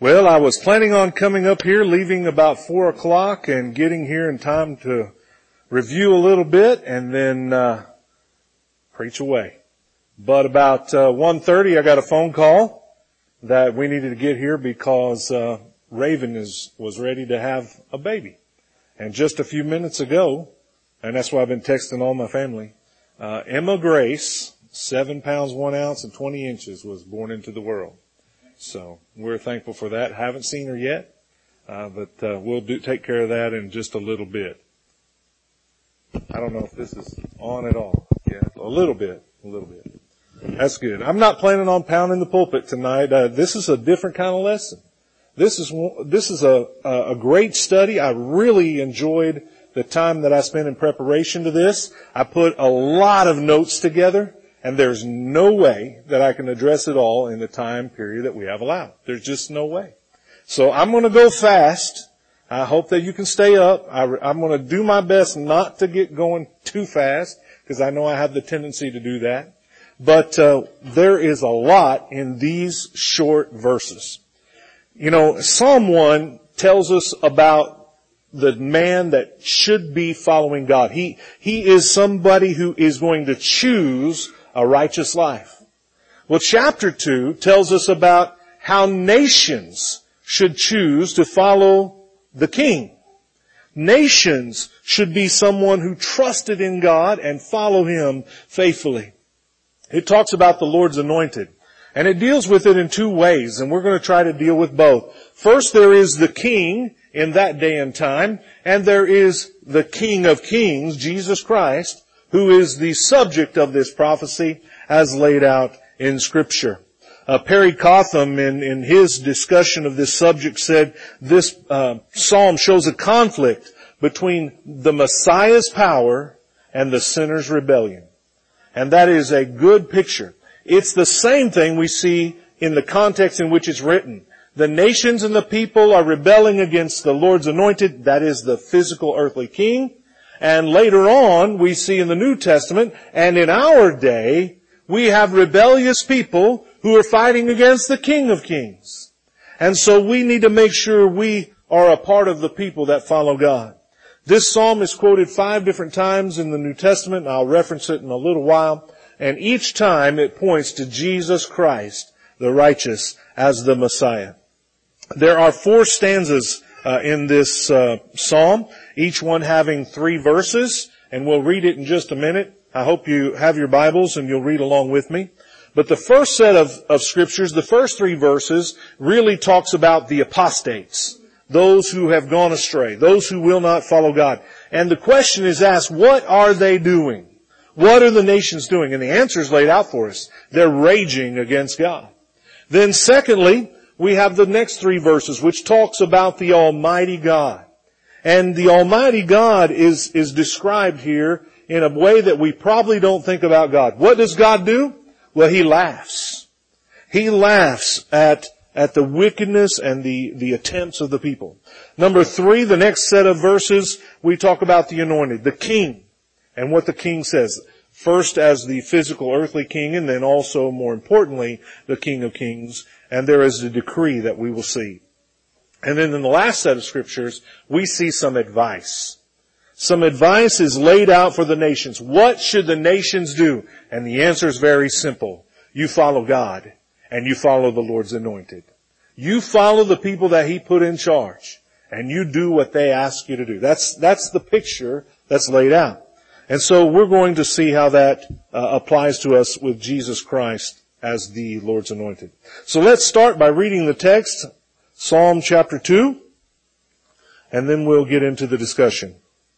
Well, I was planning on coming up here, leaving about 4 o'clock and getting here in time to review a little bit and then preach away. But about 1:30 I got a phone call that we needed to get here because Raven was ready to have a baby. And just a few minutes ago, and that's why I've been texting all my family, Emma Grace, 7 pounds 1 ounce and 20 inches, was born into the world. So we're thankful for that. Haven't seen her yet, but we'll take care of that in just a little bit. I don't know if this is on at all. Yeah, a little bit. That's good. I'm not planning on pounding the pulpit tonight. This is a different kind of lesson. This is a great study. I really enjoyed the time that I spent in preparation to this. I put a lot of notes together. And there's no way that I can address it all in the time period that we have allowed. There's just no way. So I'm going to go fast. I hope that you can stay up. I'm going to do my best not to get going too fast, because I know I have the tendency to do that. But there is a lot in these short verses. You know, Psalm 1 tells us about the man that should be following God. He is somebody who is going to choose a righteous life. Well, chapter 2 tells us about how nations should choose to follow the king. Nations should be someone who trusted in God and follow Him faithfully. It talks about the Lord's anointed, and it deals with it in two ways, and we're going to try to deal with both. First, there is the king in that day and time, and there is the King of Kings, Jesus Christ, who is the subject of this prophecy as laid out in Scripture. Perry Cotham, in his discussion of this subject, said this psalm shows a conflict between the Messiah's power and the sinner's rebellion. And that is a good picture. It's the same thing we see in the context in which it's written. The nations and the people are rebelling against the Lord's anointed, that is the physical earthly king. And later on, we see in the New Testament, and in our day, we have rebellious people who are fighting against the King of Kings. And so we need to make sure we are a part of the people that follow God. This psalm is quoted 5 different times in the New Testament, and I'll reference it in a little while. And each time it points to Jesus Christ, the righteous, as the Messiah. There are 4 stanzas in this psalm, each one having 3 verses, and we'll read it in just a minute. I hope you have your Bibles and you'll read along with me. But the first set of scriptures, the first 3 verses, really talks about the apostates, those who have gone astray, those who will not follow God. And the question is asked, what are they doing? What are the nations doing? And the answer is laid out for us. They're raging against God. Then secondly, we have the next 3 verses, which talks about the Almighty God. And the Almighty God is described here in a way that we probably don't think about God. What does God do? Well, He laughs. He laughs at the wickedness and the attempts of the people. Number 3, the next set of verses, we talk about the anointed, the king, and what the king says. First as the physical earthly king, and then also, more importantly, the King of Kings. And there is a decree that we will see. And then in the last set of scriptures, we see some advice. Some advice is laid out for the nations. What should the nations do? And the answer is very simple. You follow God, and you follow the Lord's anointed. You follow the people that He put in charge, and you do what they ask you to do. That's the picture that's laid out. And so we're going to see how that applies to us with Jesus Christ as the Lord's anointed. So let's start by reading the text, Psalm chapter 2, and then we'll get into the discussion.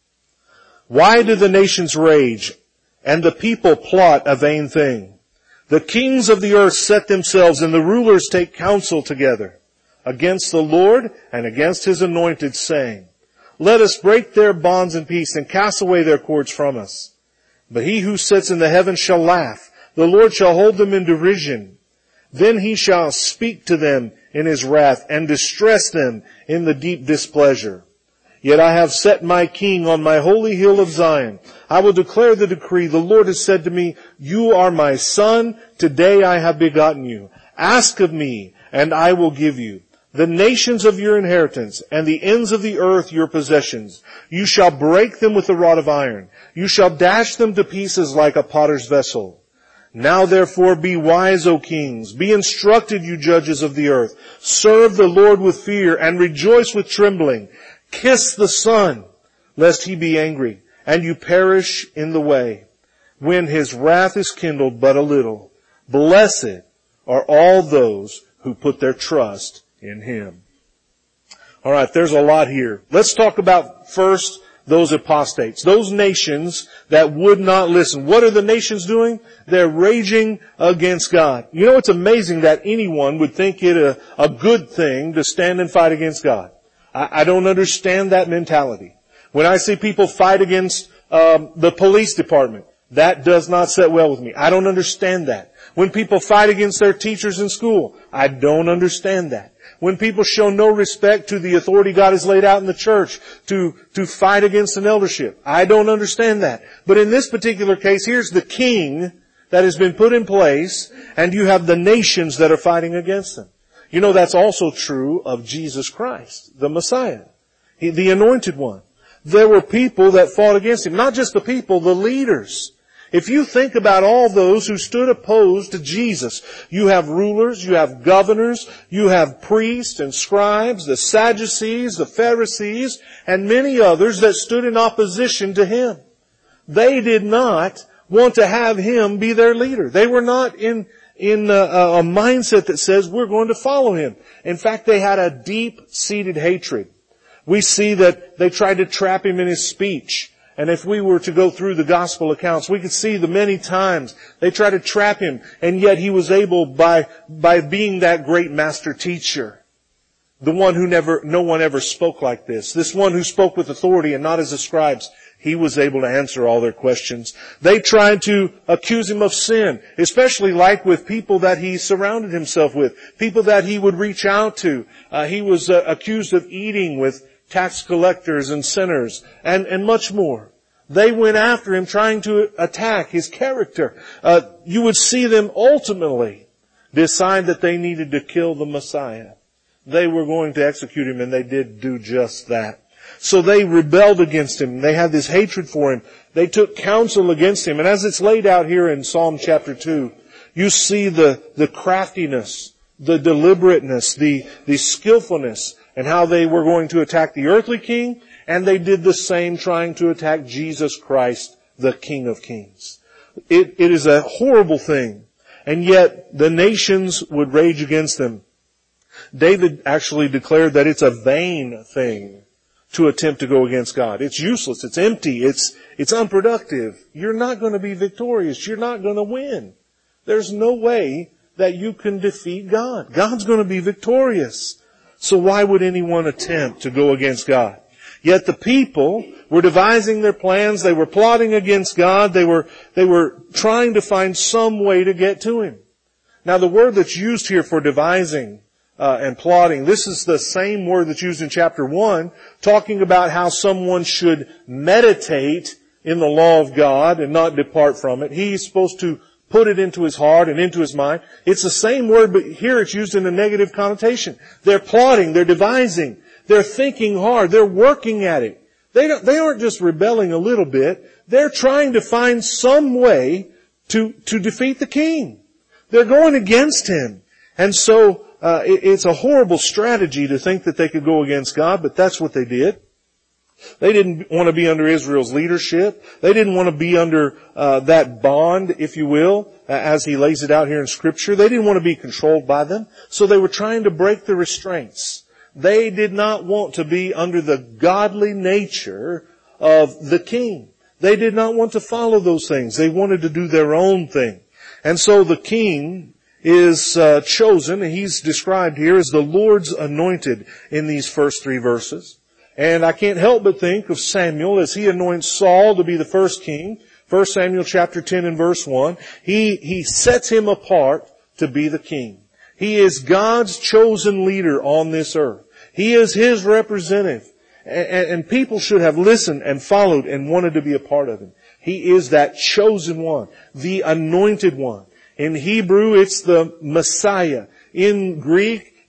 Why do the nations rage, and the people plot a vain thing? The kings of the earth set themselves, and the rulers take counsel together against the Lord and against His anointed, saying, let us break their bonds in peace and cast away their cords from us. But He who sits in the heavens shall laugh. The Lord shall hold them in derision. Then He shall speak to them in His wrath and distress them in the deep displeasure. Yet I have set my king on my holy hill of Zion. I will declare the decree. The Lord has said to me, you are my son. Today I have begotten you. Ask of me, and I will give you the nations of your inheritance, and the ends of the earth your possessions. You shall break them with a rod of iron. You shall dash them to pieces like a potter's vessel. Now therefore be wise, O kings. Be instructed, you judges of the earth. Serve the Lord with fear and rejoice with trembling. Kiss the Son, lest he be angry, and you perish in the way, when his wrath is kindled but a little. Blessed are all those who put their trust in him. All right, there's a lot here. Let's talk about first those apostates, those nations that would not listen. What are the nations doing? They're raging against God. You know, it's amazing that anyone would think it a good thing to stand and fight against God. I don't understand that mentality. When I see people fight against the police department, that does not sit well with me. I don't understand that. When people fight against their teachers in school, I don't understand that. When people show no respect to the authority God has laid out in the church to fight against an eldership, I don't understand that. But in this particular case, here's the king that has been put in place, and you have the nations that are fighting against him. You know, that's also true of Jesus Christ, the Messiah, the anointed one. There were people that fought against him. Not just the people, the leaders. If you think about all those who stood opposed to Jesus, you have rulers, you have governors, you have priests and scribes, the Sadducees, the Pharisees, and many others that stood in opposition to him. They did not want to have him be their leader. They were not in a mindset that says we're going to follow him. In fact, they had a deep-seated hatred. We see that they tried to trap him in his speech. And if we were to go through the gospel accounts, we could see the many times they tried to trap him, and yet he was able, by being that great master teacher, the one who no one ever spoke like this one who spoke with authority and not as the scribes, he was able to answer all their questions. They tried to accuse him of sin, especially like with people that he surrounded himself with, people that he would reach out to. He was accused of eating with tax collectors and sinners, and much more. They went after him trying to attack his character. You would see them ultimately decide that they needed to kill the Messiah. They were going to execute him, and they did do just that. So they rebelled against him. They had this hatred for him. They took counsel against him. And as it's laid out here in Psalm chapter 2, you see the craftiness, the deliberateness, the skillfulness, and how they were going to attack the earthly king, and they did the same trying to attack Jesus Christ, the King of Kings. It is a horrible thing, and yet the nations would rage against them. David actually declared that it's a vain thing to attempt to go against God. It's useless, it's empty, it's unproductive. You're not going to be victorious, you're not going to win. There's no way that you can defeat God. God's going to be victorious. So why would anyone attempt to go against God? Yet the people were devising their plans. They were plotting against God. They were trying to find some way to get to him. Now the word that's used here for devising and plotting, this is the same word that's used in chapter 1, talking about how someone should meditate in the law of God and not depart from it. He's supposed to put it into his heart and into his mind. It's the same word, but here it's used in a negative connotation. They're plotting, they're devising, they're thinking hard, they're working at it. They aren't just rebelling a little bit. They're trying to find some way to defeat the king. They're going against him. And so it's a horrible strategy to think that they could go against God, but that's what they did. They didn't want to be under Israel's leadership. They didn't want to be under that bond, if you will, as he lays it out here in Scripture. They didn't want to be controlled by them. So they were trying to break the restraints. They did not want to be under the godly nature of the king. They did not want to follow those things. They wanted to do their own thing. And so the king is chosen, and he's described here as the Lord's anointed in these first 3 verses. And I can't help but think of Samuel as he anoints Saul to be the first king. 1 Samuel chapter 10 and verse 1. He sets him apart to be the king. He is God's chosen leader on this earth. He is his representative. And people should have listened and followed and wanted to be a part of him. He is that chosen one, the anointed one. In Hebrew, it's the Messiah. In Greek,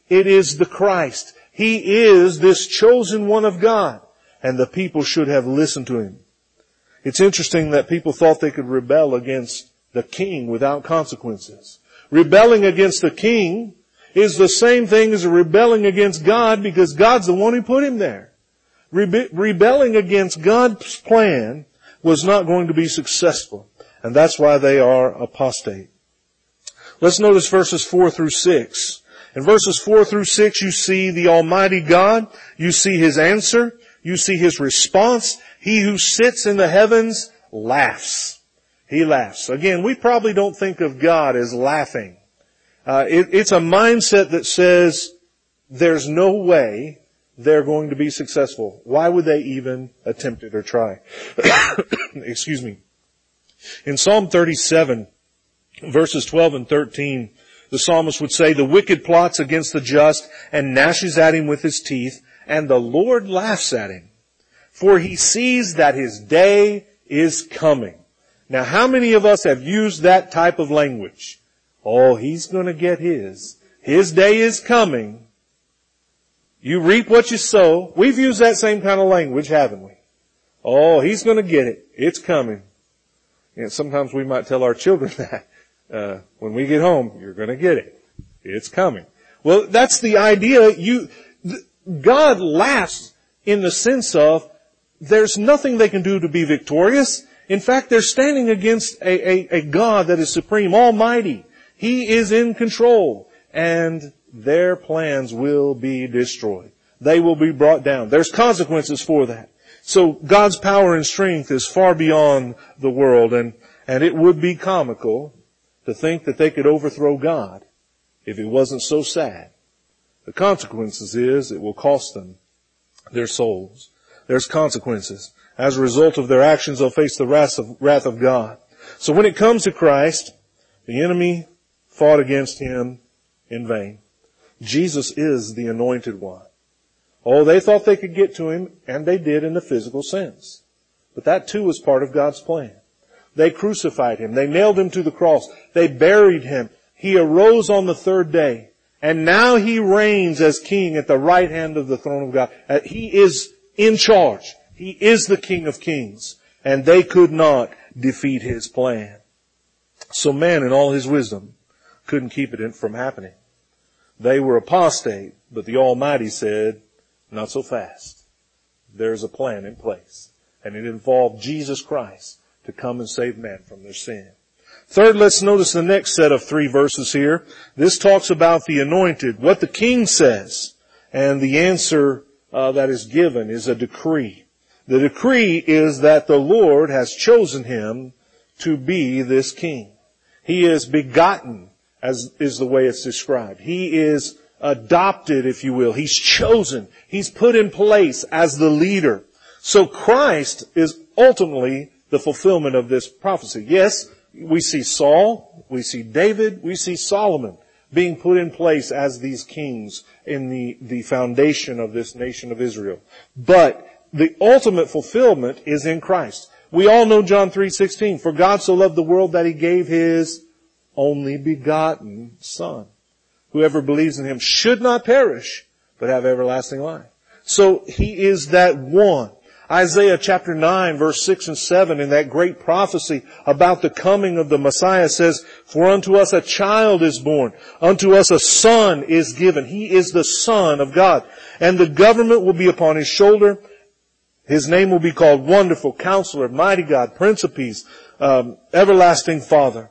It is the Christ. He is this chosen one of God, and the people should have listened to him. It's interesting that people thought they could rebel against the king without consequences. Rebelling against the king is the same thing as rebelling against God, because God's the one who put him there. Rebelling against God's plan was not going to be successful, and that's why they are apostate. Let's notice verses 4 through 6. In verses 4 through 6, you see the Almighty God. You see His answer. You see His response. He who sits in the heavens laughs. He laughs. Again, we probably don't think of God as laughing. It's a mindset that says there's no way they're going to be successful. Why would they even attempt it or try? Excuse me. In Psalm 37, verses 12 and 13, the psalmist would say, the wicked plots against the just and gnashes at him with his teeth, and the Lord laughs at him, for he sees that his day is coming. Now, how many of us have used that type of language? Oh, he's going to get his. His day is coming. You reap what you sow. We've used that same kind of language, haven't we? Oh, he's going to get it. It's coming. And sometimes we might tell our children that. When we get home, you're going to get it. It's coming. Well, that's the idea. God laughs in the sense of there's nothing they can do to be victorious. In fact, they're standing against a God that is supreme, almighty. He is in control, and their plans will be destroyed. They will be brought down. There's consequences for that. So God's power and strength is far beyond the world, and it would be comical to think that they could overthrow God if it wasn't so sad. The consequences is it will cost them their souls. There's consequences. As a result of their actions, they'll face the wrath of God. So when it comes to Christ, the enemy fought against him in vain. Jesus is the anointed one. Oh, they thought they could get to him, and they did in the physical sense. But that too was part of God's plan. They crucified him. They nailed him to the cross. They buried him. He arose on the third day. And now he reigns as king at the right hand of the throne of God. He is in charge. He is the King of Kings. And they could not defeat his plan. So man, in all his wisdom, couldn't keep it from happening. They were apostate, but the Almighty said, not so fast. There's a plan in place. And it involved Jesus Christ to come and save man from their sin. Third, let's notice the next set of 3 verses here. This talks about the anointed, what the king says. And the answer that is given is a decree. The decree is that the Lord has chosen him to be this king. He is begotten, as is the way it's described. He is adopted, if you will. He's chosen. He's put in place as the leader. So Christ is ultimately the fulfillment of this prophecy. Yes, we see Saul, we see David, we see Solomon being put in place as these kings in the foundation of this nation of Israel. But the ultimate fulfillment is in Christ. We all know John 3:16. For God so loved the world that he gave his only begotten Son. Whoever believes in him should not perish, but have everlasting life. So he is that one. Isaiah chapter 9 verse 6 and 7 in that great prophecy about the coming of the Messiah says, for unto us a child is born, unto us a son is given. He is the Son of God. And the government will be upon his shoulder. His name will be called Wonderful, Counselor, Mighty God, Prince of Peace, Everlasting Father.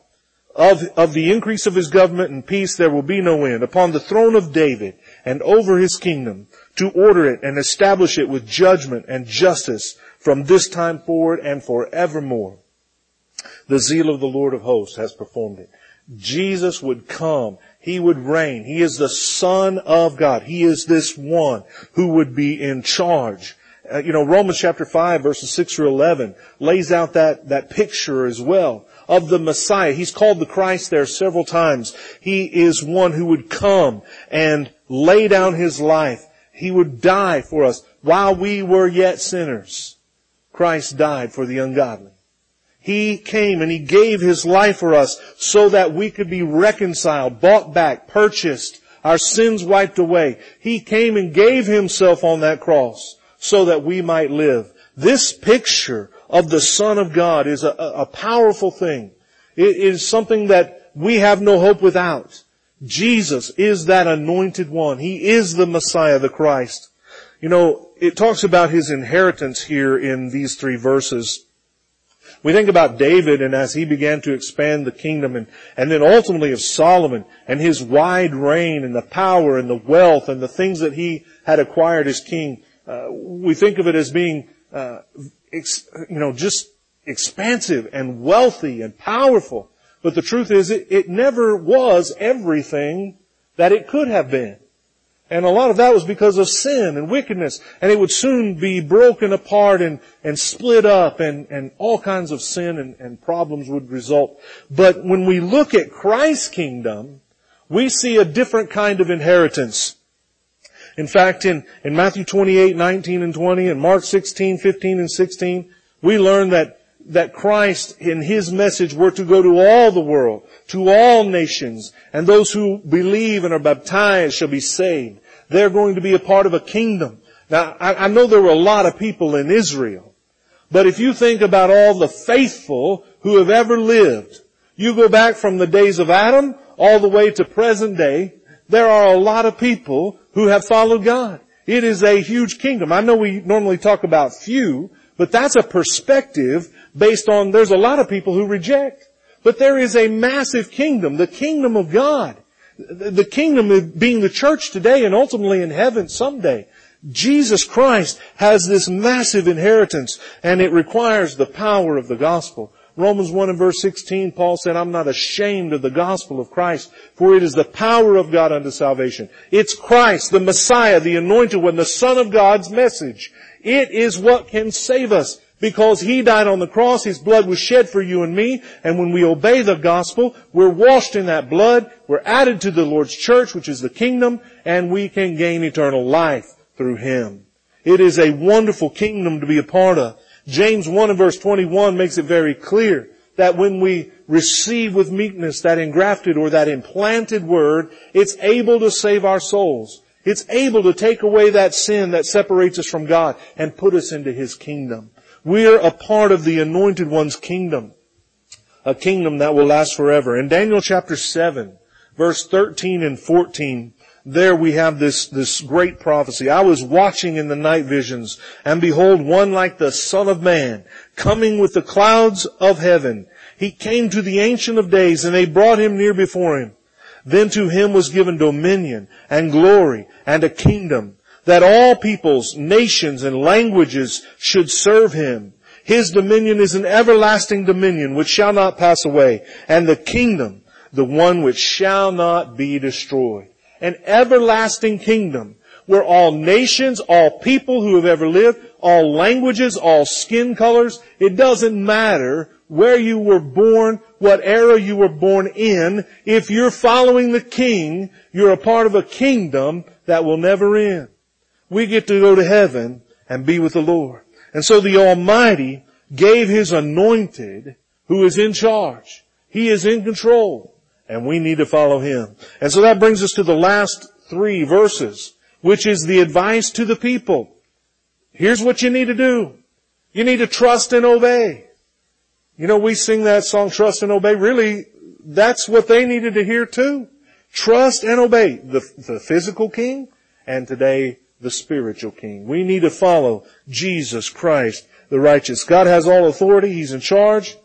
Of the increase of his government and peace there will be no end, upon the throne of David and over his kingdom, to order it and establish it with judgment and justice from this time forward and forevermore. The zeal of the Lord of hosts has performed it. Jesus would come. He would reign. He is the Son of God. He is this one who would be in charge. Romans chapter 5 verses 6 through 11 lays out that picture as well of the Messiah. He's called the Christ there several times. He is one who would come and lay down his life. He would die for us while we were yet sinners. Christ died for the ungodly. He came and he gave his life for us so that we could be reconciled, bought back, purchased our sins wiped away. He came and gave Himself on that cross so that we might live. This picture of the Son of God is a powerful thing. It is something that we have no hope without. Jesus is that anointed one. He is the Messiah, the Christ. You know, it talks about His inheritance here in these 3 verses. We think about David and as he began to expand the kingdom and then ultimately of Solomon and his wide reign and the power and the wealth and the things that he had acquired as king. We think of it as being, just expansive and wealthy and powerful. But the truth is it never was everything that it could have been. And a lot of that was because of sin and wickedness. And it would soon be broken apart and split up and all kinds of sin and problems would result. But when we look at Christ's kingdom, we see a different kind of inheritance. In fact, in Matthew 28, 19 and 20, and Mark 16, 15 and 16, we learn that Christ in His message were to go to all the world, to all nations, and those who believe and are baptized shall be saved. They're going to be a part of a kingdom. Now, I know there were a lot of people in Israel, but if you think about all the faithful who have ever lived, you go back from the days of Adam all the way to present day, there are a lot of people who have followed God. It is a huge kingdom. I know we normally talk about few, but that's a perspective based on there's a lot of people who reject. But there is a massive kingdom, the kingdom of God. The kingdom of being the church today and ultimately in heaven someday. Jesus Christ has this massive inheritance and it requires the power of the gospel. Romans 1 and verse 16, Paul said, I'm not ashamed of the gospel of Christ, for it is the power of God unto salvation. It's Christ, the Messiah, the anointed one, the Son of God's message. It is what can save us. Because He died on the cross, His blood was shed for you and me, and when we obey the gospel, we're washed in that blood, we're added to the Lord's church, which is the kingdom, and we can gain eternal life through Him. It is a wonderful kingdom to be a part of. James 1 and verse 21 makes it very clear that when we receive with meekness that engrafted or that implanted word, it's able to save our souls. It's able to take away that sin that separates us from God and put us into His kingdom. We're a part of the Anointed One's kingdom, a kingdom that will last forever. In Daniel chapter 7, verse 13 and 14, there we have this great prophecy. I was watching in the night visions, and behold, one like the Son of Man, coming with the clouds of heaven. He came to the Ancient of Days, and they brought Him near before Him. Then to Him was given dominion and glory and a kingdom, that all peoples, nations, and languages should serve Him. His dominion is an everlasting dominion which shall not pass away, and the kingdom, the one which shall not be destroyed. An everlasting kingdom where all nations, all people who have ever lived, all languages, all skin colors, it doesn't matter where you were born, what era you were born in. If you're following the King, you're a part of a kingdom that will never end. We get to go to heaven and be with the Lord. And so the Almighty gave His anointed who is in charge. He is in control. And we need to follow Him. And so that brings us to the last 3 verses, which is the advice to the people. Here's what you need to do. You need to trust and obey. You know, we sing that song, Trust and Obey. Really, that's what they needed to hear too. Trust and obey the physical king and today the spiritual king. We need to follow Jesus Christ, the righteous. God has all authority. He's in charge.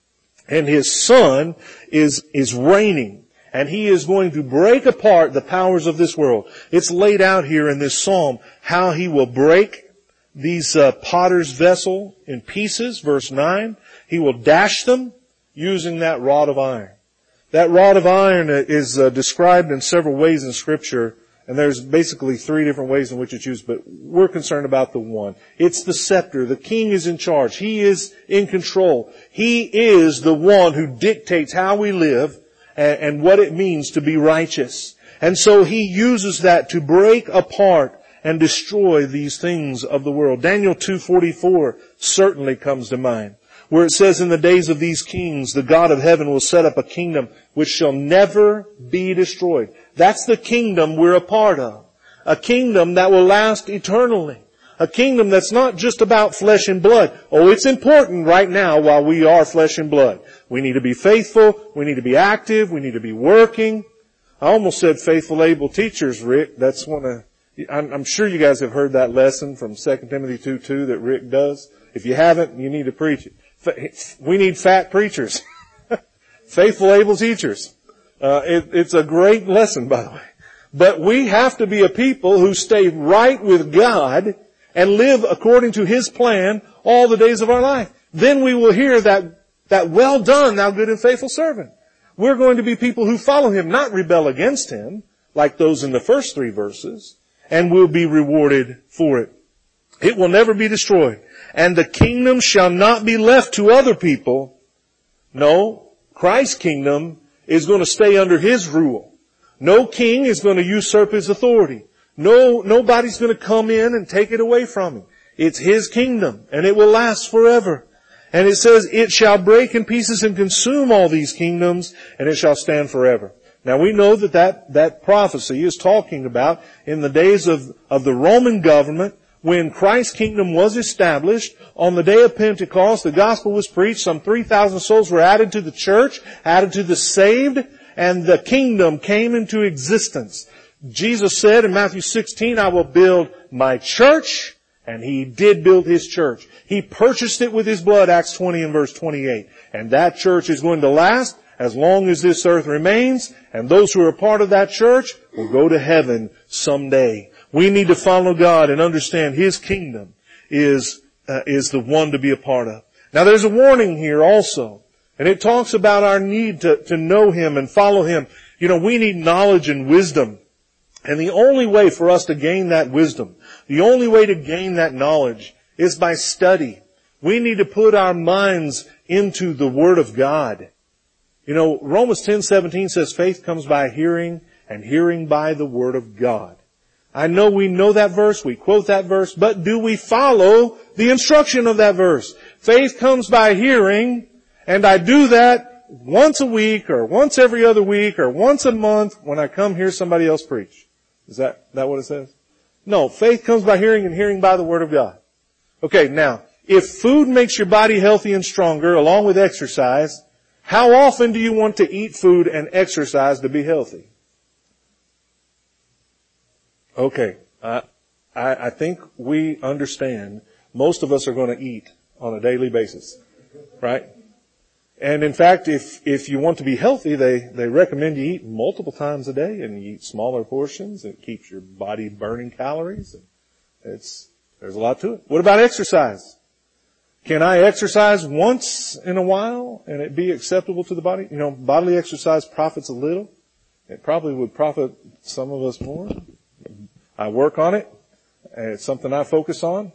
And His Son is reigning. And He is going to break apart the powers of this world. It's laid out here in this psalm how He will break these potter's vessel in pieces. Verse 9. He will dash them using that rod of iron. That rod of iron is described in several ways in Scripture. And there's basically 3 different ways in which it's used, but we're concerned about the one. It's the scepter. The king is in charge. He is in control. He is the one who dictates how we live and what it means to be righteous. And so He uses that to break apart and destroy these things of the world. Daniel 2:44 certainly comes to mind, where it says, in the days of these kings, the God of heaven will set up a kingdom which shall never be destroyed. That's the kingdom we're a part of. A kingdom that will last eternally. A kingdom that's not just about flesh and blood. Oh, it's important right now while we are flesh and blood. We need to be faithful. We need to be active. We need to be working. I almost said faithful, able teachers, Rick. That's I'm sure you guys have heard that lesson from 2 Timothy 2:2 that Rick does. If you haven't, you need to preach it. We need fat preachers. Faithful, able teachers. It's a great lesson, by the way. But we have to be a people who stay right with God and live according to His plan all the days of our life. Then we will hear that well done, thou good and faithful servant. We're going to be people who follow Him, not rebel against Him, like those in the first 3 verses, and will be rewarded for it. It will never be destroyed. And the kingdom shall not be left to other people. No, Christ's kingdom is going to stay under His rule. No king is going to usurp His authority. Nobody's going to come in and take it away from Him. It's His kingdom, and it will last forever. And it says, it shall break in pieces and consume all these kingdoms, and it shall stand forever. Now we know that prophecy is talking about in the days of the Roman government, when Christ's kingdom was established. On the day of Pentecost, the gospel was preached. Some 3,000 souls were added to the church, added to the saved, and the kingdom came into existence. Jesus said in Matthew 16, I will build my church, and He did build His church. He purchased it with His blood, Acts 20 and verse 28. And that church is going to last as long as this earth remains, and those who are part of that church will go to heaven someday. We need to follow God and understand His kingdom is the one to be a part of. Now there's a warning here also. And it talks about our need to know Him and follow Him. You know, we need knowledge and wisdom. And the only way for us to gain that wisdom, the only way to gain that knowledge is by study. We need to put our minds into the Word of God. You know, Romans 10:17 says faith comes by hearing, and hearing by the Word of God. I know we know that verse, we quote that verse, but do we follow the instruction of that verse? Faith comes by hearing, and I do that once a week, or once every other week, or once a month when I come hear somebody else preach. Is that what it says? No, faith comes by hearing, and hearing by the Word of God. Okay, now, if food makes your body healthy and stronger, along with exercise, how often do you want to eat food and exercise to be healthy? Okay, I think we understand most of us are going to eat on a daily basis, right? And in fact, if you want to be healthy, they recommend you eat multiple times a day and you eat smaller portions. It keeps your body burning calories. There's a lot to it. What about exercise? Can I exercise once in a while and it be acceptable to the body? You know, bodily exercise profits a little. It probably would profit some of us more. I work on it, and it's something I focus on.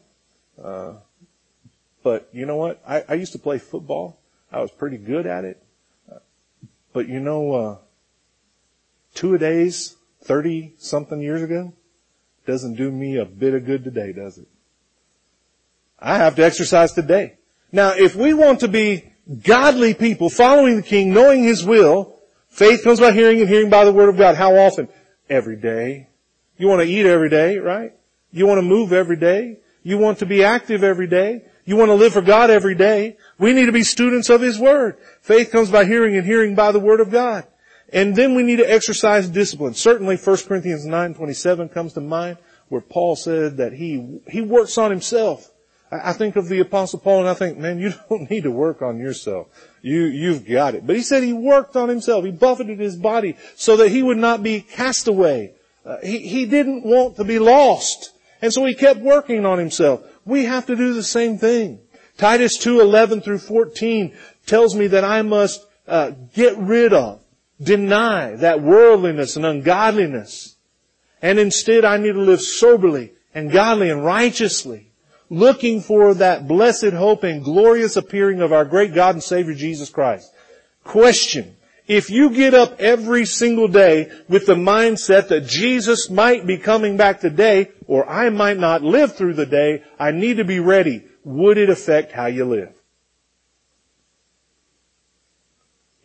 But you know what? I used to play football. I was pretty good at it. But you know, 2-a-days, 30-something years ago, doesn't do me a bit of good today, does it? I have to exercise today. Now, if we want to be godly people, following the King, knowing His will, faith comes by hearing and hearing by the Word of God. How often? Every day. You want to eat every day, right? You want to move every day. You want to be active every day. You want to live for God every day. We need to be students of His Word. Faith comes by hearing and hearing by the Word of God. And then we need to exercise discipline. Certainly 1 Corinthians 9:27 comes to mind, where Paul said that he works on himself. I think of the Apostle Paul and I think, man, you don't need to work on yourself. You've got it. But he said he worked on himself. He buffeted his body so that he would not be cast away. He didn't want to be lost. And so he kept working on himself. We have to do the same thing. Titus 2:11 through 14 tells me that I must get rid of, deny that worldliness and ungodliness. And instead I need to live soberly and godly and righteously, looking for that blessed hope and glorious appearing of our great God and Savior Jesus Christ. Question: if you get up every single day with the mindset that Jesus might be coming back today, or I might not live through the day, I need to be ready, would it affect how you live?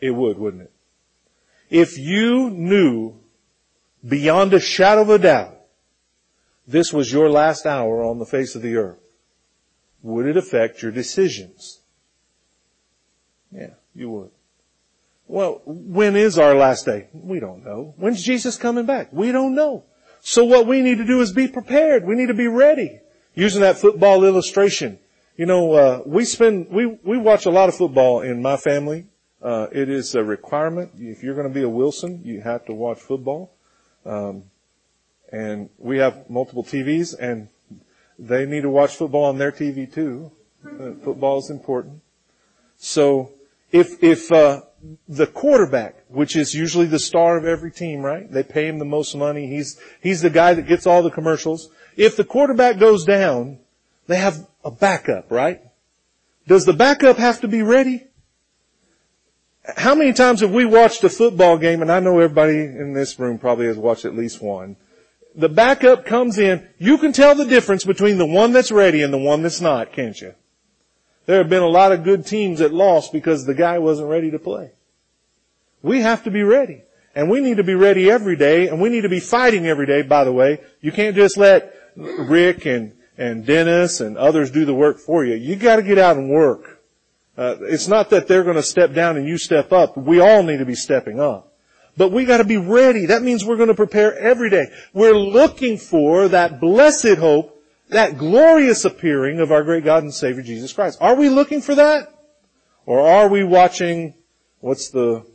It would, wouldn't it? If you knew beyond a shadow of a doubt this was your last hour on the face of the earth, would it affect your decisions? Yeah, you would. Well, when is our last day? We don't know. When's Jesus coming back? We don't know. So what we need to do is be prepared. We need to be ready. Using that football illustration. You know, we watch a lot of football in my family. It is a requirement. If you're going to be a Wilson, you have to watch football. And we have multiple TVs, and they need to watch football on their TV too. Football is important. So if the quarterback, which is usually the star of every team, right? They pay him the most money. He's the guy that gets all the commercials. If the quarterback goes down, they have a backup, right? Does the backup have to be ready? How many times have we watched a football game, and I know everybody in this room probably has watched at least one. The backup comes in. You can tell the difference between the one that's ready and the one that's not, can't you? There have been a lot of good teams that lost because the guy wasn't ready to play. We have to be ready. And we need to be ready every day, and we need to be fighting every day, by the way. You can't just let Rick and Dennis and others do the work for you. You gotta get out and work. It's not that they're gonna step down and you step up. We all need to be stepping up. But we gotta be ready. That means we're gonna prepare every day. We're looking for that blessed hope, that glorious appearing of our great God and Savior Jesus Christ. Are we looking for that? Or are we watching what's the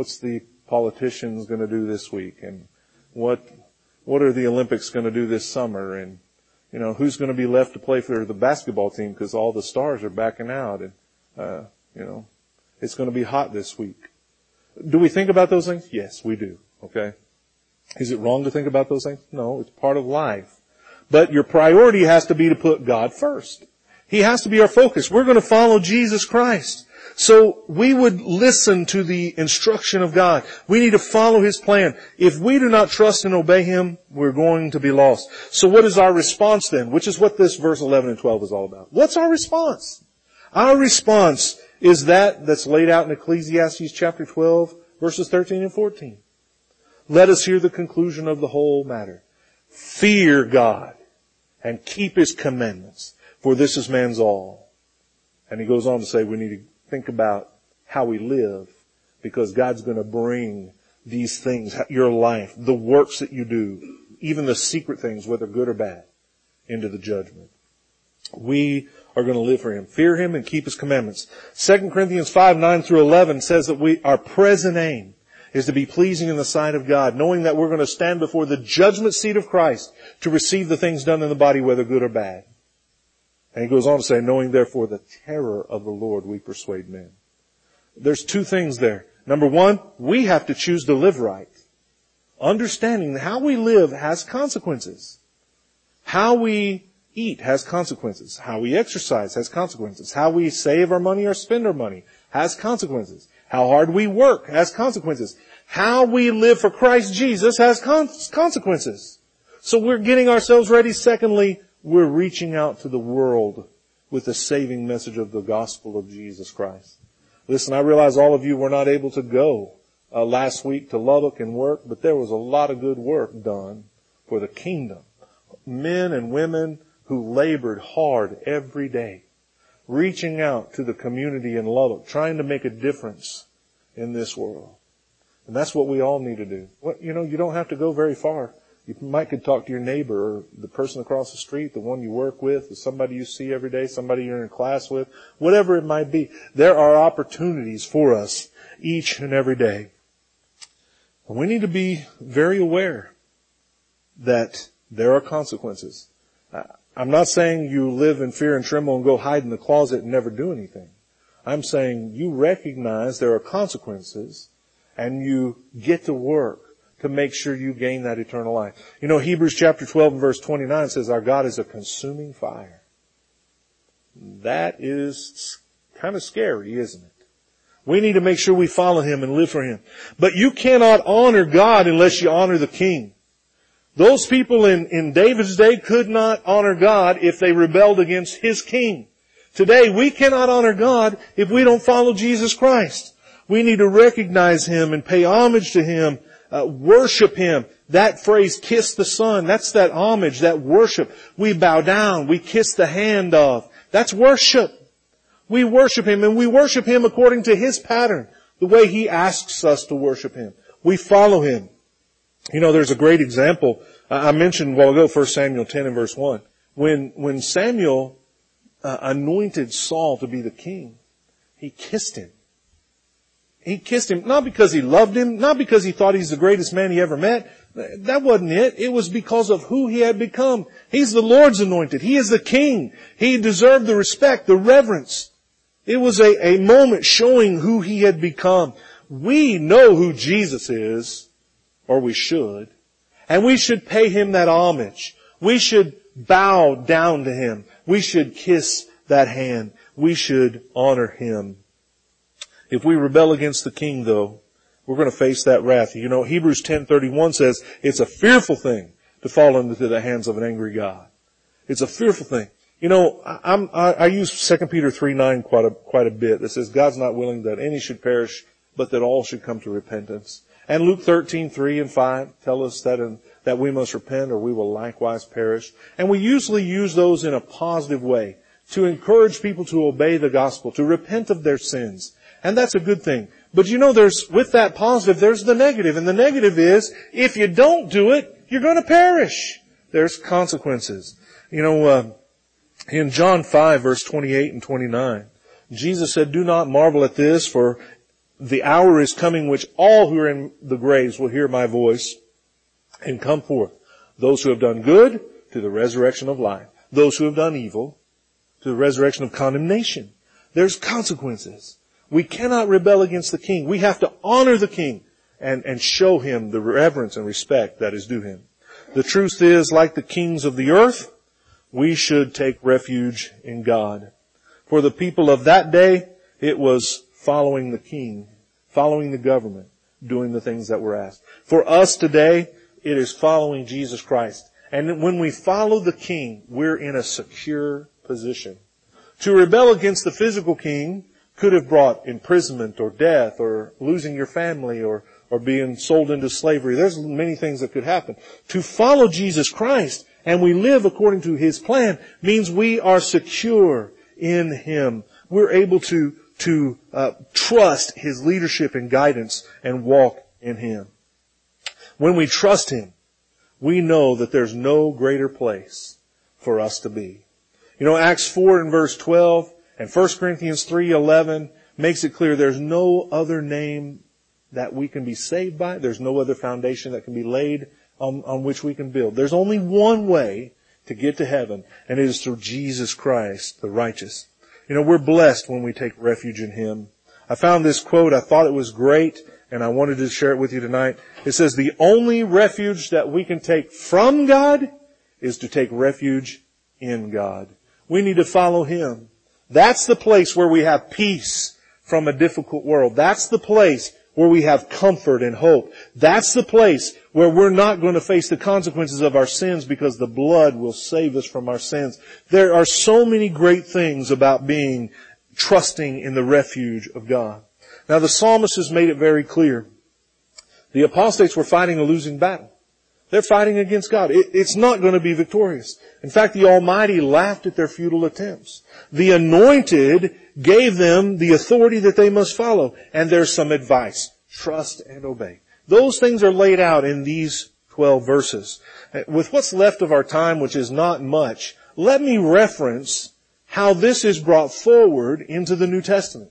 politicians going to do this week, and what are the Olympics going to do this summer, and you know, who's going to be left to play for the basketball team because all the stars are backing out, and you know, it's going to be hot this week. Do we think about those things? Yes, we do. Okay. Is it wrong to think about those things? No, it's part of life. But your priority has to be to put God first. He has to be our focus. We're going to follow Jesus Christ. So we would listen to the instruction of God. We need to follow His plan. If we do not trust and obey Him, we're going to be lost. So what is our response then? Which is what this verse 11 and 12 is all about. What's our response? Our response is that's laid out in Ecclesiastes chapter 12, verses 13 and 14. Let us hear the conclusion of the whole matter. Fear God and keep His commandments, for this is man's all. And he goes on to say we need to think about how we live, because God's going to bring these things, your life, the works that you do, even the secret things, whether good or bad, into the judgment. We are going to live for Him. Fear Him and keep His commandments. 2 Corinthians 5, 9 through 11 says that our present aim is to be pleasing in the sight of God, knowing that we're going to stand before the judgment seat of Christ to receive the things done in the body, whether good or bad. And he goes on to say, knowing therefore the terror of the Lord, we persuade men. There's two things there. Number one, we have to choose to live right. Understanding that how we live has consequences. How we eat has consequences. How we exercise has consequences. How we save our money or spend our money has consequences. How hard we work has consequences. How we live for Christ Jesus has consequences. So we're getting ourselves ready. Secondly, we're reaching out to the world with the saving message of the gospel of Jesus Christ. Listen, I realize all of you were not able to go last week to Lubbock and work, but there was a lot of good work done for the kingdom. Men and women who labored hard every day, reaching out to the community in Lubbock, trying to make a difference in this world. And that's what we all need to do. You don't have to go very far. You could talk to your neighbor or the person across the street, the one you work with, or somebody you see every day, somebody you're in class with, whatever it might be. There are opportunities for us each and every day. And we need to be very aware that there are consequences. I'm not saying you live in fear and tremble and go hide in the closet and never do anything. I'm saying you recognize there are consequences and you get to work to make sure you gain that eternal life. You know, Hebrews chapter 12 and verse 29 says our God is a consuming fire. That is kind of scary, isn't it? We need to make sure we follow Him and live for Him. But you cannot honor God unless you honor the King. Those people in David's day could not honor God if they rebelled against His King. Today, we cannot honor God if we don't follow Jesus Christ. We need to recognize Him and pay homage to Him, worship Him. That phrase, kiss the Son, that's that homage, that worship. We bow down, we kiss the hand of. That's worship. We worship Him, and we worship Him according to His pattern, the way He asks us to worship Him. We follow Him. You know, there's a great example. I mentioned a while ago, 1 Samuel 10 and verse 1. When Samuel anointed Saul to be the king, he kissed him. He kissed him, not because he loved him, not because he thought he's the greatest man he ever met. That wasn't it. It was because of who he had become. He's the Lord's anointed. He is the king. He deserved the respect, the reverence. It was a moment showing who he had become. We know who Jesus is, or we should, and we should pay Him that homage. We should bow down to Him. We should kiss that hand. We should honor Him. If we rebel against the King, though, we're going to face that wrath. You know, Hebrews 10:31 says it's a fearful thing to fall into the hands of an angry God. It's a fearful thing. You know, I use 2 Peter 3:9 quite a bit. That says God's not willing that any should perish, but that all should come to repentance. And Luke 13:3 and 5 tell us that we must repent or we will likewise perish. And we usually use those in a positive way to encourage people to obey the gospel, to repent of their sins. And that's a good thing. But you know, with that positive, there's the negative. And the negative is, if you don't do it, you're going to perish. There's consequences. You know, in John 5, verse 28 and 29, Jesus said, "Do not marvel at this, for the hour is coming which all who are in the graves will hear my voice and come forth. Those who have done good, to the resurrection of life. Those who have done evil, to the resurrection of condemnation." There's consequences. We cannot rebel against the King. We have to honor the King and show Him the reverence and respect that is due Him. The truth is, like the kings of the earth, we should take refuge in God. For the people of that day, it was following the King, following the government, doing the things that were asked. For us today, it is following Jesus Christ. And when we follow the King, we're in a secure position. To rebel against the physical king could have brought imprisonment or death or losing your family or being sold into slavery. There's many things that could happen. To follow Jesus Christ and we live according to His plan means we are secure in Him. We're able to trust His leadership and guidance and walk in Him. When we trust Him, we know that there's no greater place for us to be. You know, Acts 4 and verse 12 and 1 Corinthians 3:11 makes it clear there's no other name that we can be saved by. There's no other foundation that can be laid on which we can build. There's only one way to get to heaven, and it is through Jesus Christ, the righteous. You know, we're blessed when we take refuge in Him. I found this quote. I thought it was great, and I wanted to share it with you tonight. It says, "The only refuge that we can take from God is to take refuge in God." We need to follow Him. That's the place where we have peace from a difficult world. That's the place where we have comfort and hope. That's the place where we're not going to face the consequences of our sins because the blood will save us from our sins. There are so many great things about trusting in the refuge of God. Now the psalmist has made it very clear. The apostates were fighting a losing battle. They're fighting against God. It's not going to be victorious. In fact, the Almighty laughed at their futile attempts. The Anointed gave them the authority that they must follow. And there's some advice. Trust and obey. Those things are laid out in these 12 verses. With what's left of our time, which is not much, let me reference how this is brought forward into the New Testament.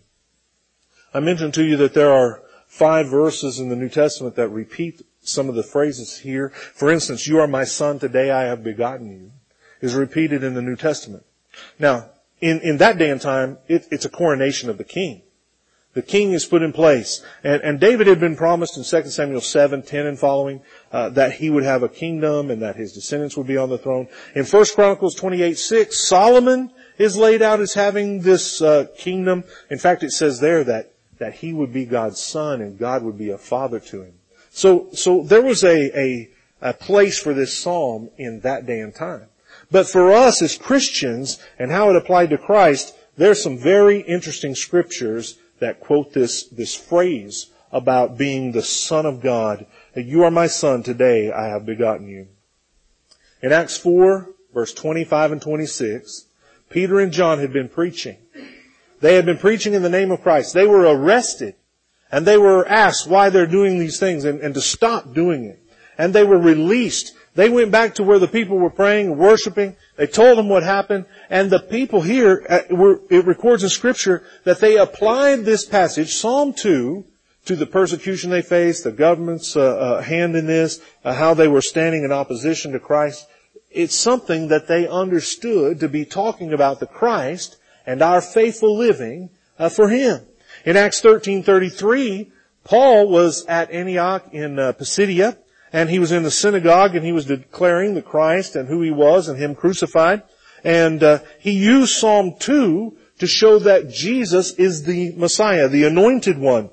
I mentioned to you that there are 5 verses in the New Testament that repeat some of the phrases here. For instance, "You are my son, today I have begotten you," is repeated in the New Testament. Now, in that day and time, it's a coronation of the king. The king is put in place. And David had been promised in 2 Samuel 7:10 and following, that he would have a kingdom and that his descendants would be on the throne. In 1 Chronicles 28:6, Solomon is laid out as having this kingdom. In fact, it says there that he would be God's son and God would be a father to him. So there was a place for this psalm in that day and time. But for us as Christians and how it applied to Christ, there's some very interesting scriptures that quote this phrase about being the Son of God. You are my Son, today I have begotten you. In Acts 4, verse 25 and 26, Peter and John had been preaching. They had been preaching in the name of Christ. They were arrested, and they were asked why they're doing these things and to stop doing it. And they were released. They went back to where the people were praying, worshiping. They told them what happened. And the people here, it records in Scripture that they applied this passage, Psalm 2, to the persecution they faced, the government's hand in this, how they were standing in opposition to Christ. It's something that they understood to be talking about the Christ and our faithful living for Him. In Acts 13:33, Paul was at Antioch in Pisidia, and he was in the synagogue, and he was declaring the Christ and who He was and Him crucified. And he used Psalm 2 to show that Jesus is the Messiah, the Anointed One.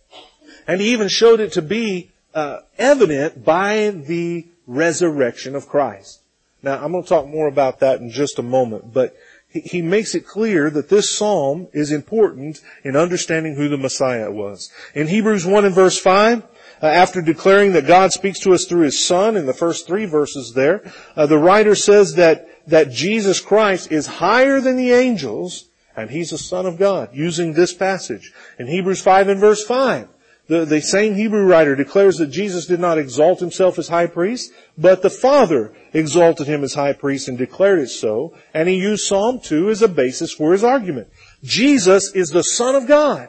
And he even showed it to be evident by the resurrection of Christ. Now, I'm going to talk more about that in just a moment, but he makes it clear that this psalm is important in understanding who the Messiah was. In Hebrews 1 and verse 5, after declaring that God speaks to us through His Son in the first 3 verses there, the writer says that Jesus Christ is higher than the angels, and He's the Son of God, using this passage. In Hebrews 5 and verse 5, the same Hebrew writer declares that Jesus did not exalt Himself as high priest, but the Father exalted Him as high priest and declared it so, and he used Psalm 2 as a basis for his argument. Jesus is the Son of God.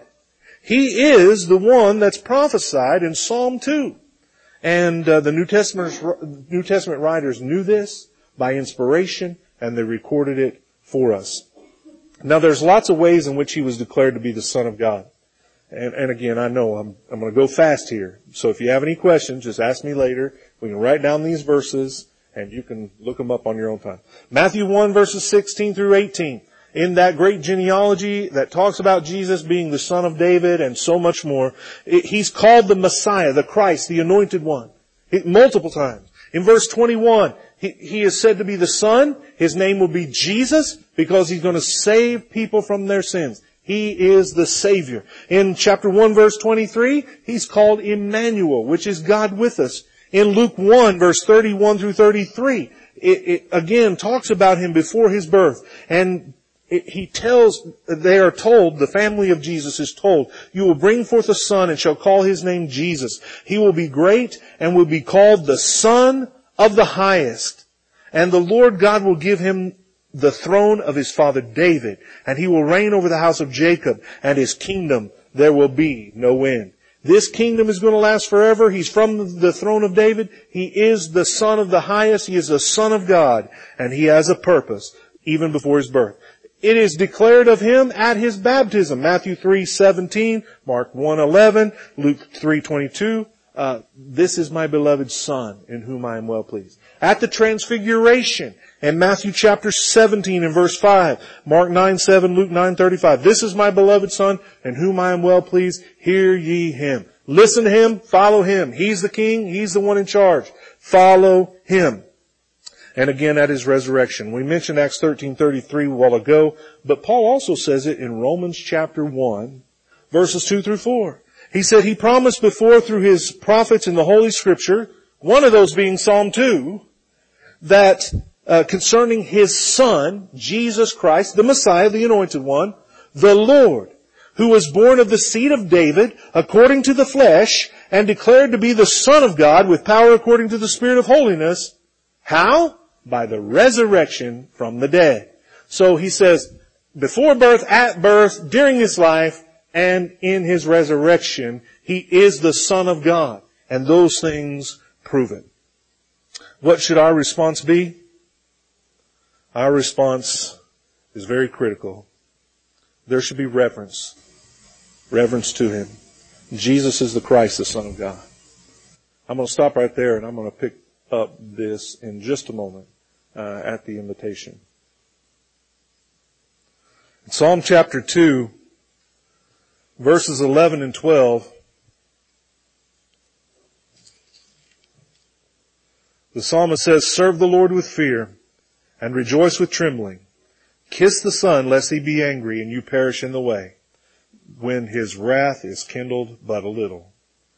He is the one that's prophesied in Psalm 2. And the New Testament writers knew this by inspiration, and they recorded it for us. Now, there's lots of ways in which He was declared to be the Son of God. And again, I know I'm going to go fast here. So if you have any questions, just ask me later. We can write down these verses, and you can look them up on your own time. Matthew 1, verses 16 through 18. In that great genealogy that talks about Jesus being the Son of David and so much more, He's called the Messiah, the Christ, the Anointed One, multiple times. In verse 21, He is said to be the Son. His name will be Jesus because He's going to save people from their sins. He is the Savior. In chapter 1, verse 23, He's called Emmanuel, which is God with us. In Luke 1, verse 31 through 33, it again talks about Him before His birth. And they are told, the family of Jesus is told, you will bring forth a son and shall call His name Jesus. He will be great and will be called the Son of the Highest. And the Lord God will give Him the throne of His father David, and He will reign over the house of Jacob, and His kingdom there will be no end. This kingdom is going to last forever. He's from the throne of David. He is the Son of the Highest. He is the Son of God, and He has a purpose even before His birth. It is declared of Him at His baptism. Matthew 3:17, Mark 1:11, Luke 3:22. This is my beloved Son, in whom I am well pleased. At the Transfiguration, in Matthew chapter 17 and verse 5, Mark 9:7, Luke 9:35. This is my beloved Son, in whom I am well pleased. Hear ye Him. Listen to Him, follow Him. He's the King, He's the one in charge. Follow Him. And again at His resurrection. We mentioned Acts 13:33 a while ago, but Paul also says it in Romans chapter 1, verses 2 through 4. He said He promised before through His prophets in the Holy Scripture, one of those being Psalm 2, that concerning His Son, Jesus Christ, the Messiah, the Anointed One, the Lord, who was born of the seed of David according to the flesh and declared to be the Son of God with power according to the Spirit of holiness. How? By the resurrection from the dead. So he says, before birth, at birth, during His life, and in His resurrection, He is the Son of God. And those things prove it. What should our response be? Our response is very critical. There should be reverence. Reverence to Him. Jesus is the Christ, the Son of God. I'm going to stop right there, and I'm going to pick up this in just a moment at the invitation. In Psalm chapter 2, verses 11 and 12, the psalmist says, serve the Lord with fear and rejoice with trembling. Kiss the Son, lest He be angry and you perish in the way. when his wrath is kindled but a little.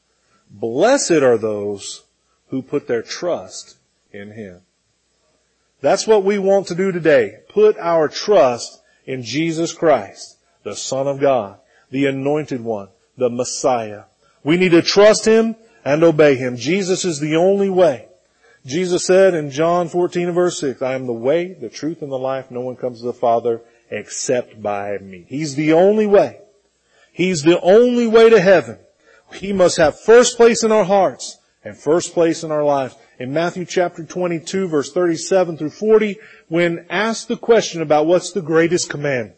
Blessed are those who put their trust in him. That's what we want to do today. Put our trust in Jesus Christ, the Son of God, the Anointed One, the Messiah. We need to trust him and obey him. Jesus is the only way. Jesus said in John 14 and verse 6, I am the way, the truth, and the life. No one comes to the Father except by me. He's the only way. He's the only way to heaven. He must have first place in our hearts and first place in our lives. In Matthew chapter 22, verse 37 through 40, when asked the question about what's the greatest command,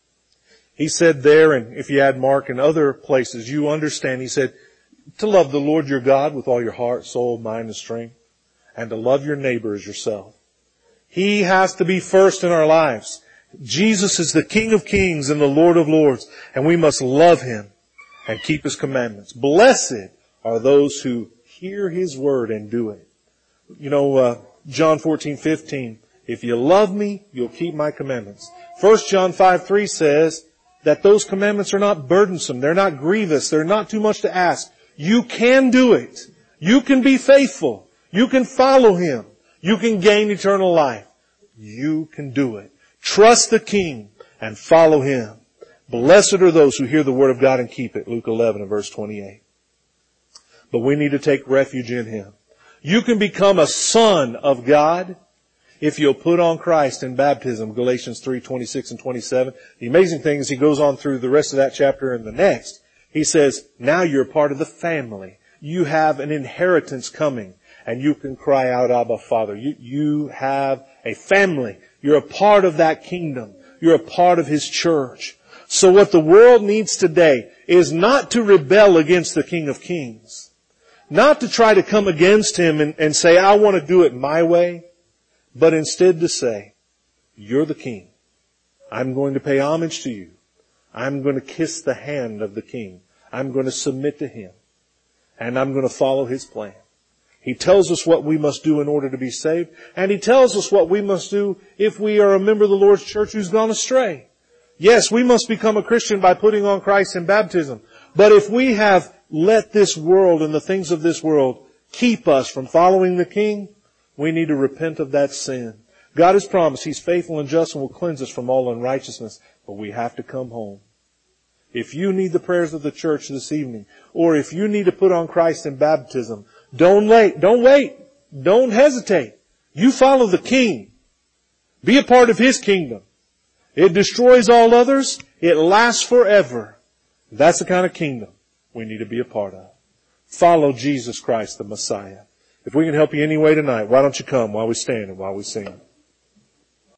he said there, and if you add Mark and other places, you understand, he said, to love the Lord your God with all your heart, soul, mind, and strength, and to love your neighbor as yourself. He has to be first in our lives. Jesus is the King of Kings and the Lord of Lords, and we must love him and keep his commandments. Blessed are those who hear his word and do it. You know, John 14:15, if you love me, you'll keep my commandments. 1 John 5:3 says that those commandments are not burdensome. They're not grievous. They're not too much to ask. You can do it. You can be faithful. You can follow him. You can gain eternal life. You can do it. Trust the King and follow him. Blessed are those who hear the word of God and keep it. Luke 11 and verse 28. But we need to take refuge in him. You can become a son of God if you'll put on Christ in baptism. Galatians 3:26 and 27. The amazing thing is he goes on through the rest of that chapter and the next. He says, now you're part of the family. You have an inheritance coming. And you can cry out, Abba, Father. You have a family. You're a part of that kingdom. You're a part of his church. So what the world needs today is not to rebel against the King of Kings. Not to try to come against him and say, I want to do it my way. But instead to say, you're the King. I'm going to pay homage to you. I'm going to kiss the hand of the King. I'm going to submit to him. And I'm going to follow his plan. He tells us what we must do in order to be saved. And he tells us what we must do if we are a member of the Lord's church who's gone astray. Yes, we must become a Christian by putting on Christ in baptism. But if we have let this world and the things of this world keep us from following the King, we need to repent of that sin. God has promised he's faithful and just and will cleanse us from all unrighteousness. But we have to come home. If you need the prayers of the church this evening, or if you need to put on Christ in baptism, don't wait. Don't hesitate. You follow the King. Be a part of his kingdom. It destroys all others. It lasts forever. That's the kind of kingdom we need to be a part of. Follow Jesus Christ, the Messiah. If we can help you any way tonight, why don't you come while we stand and while we sing?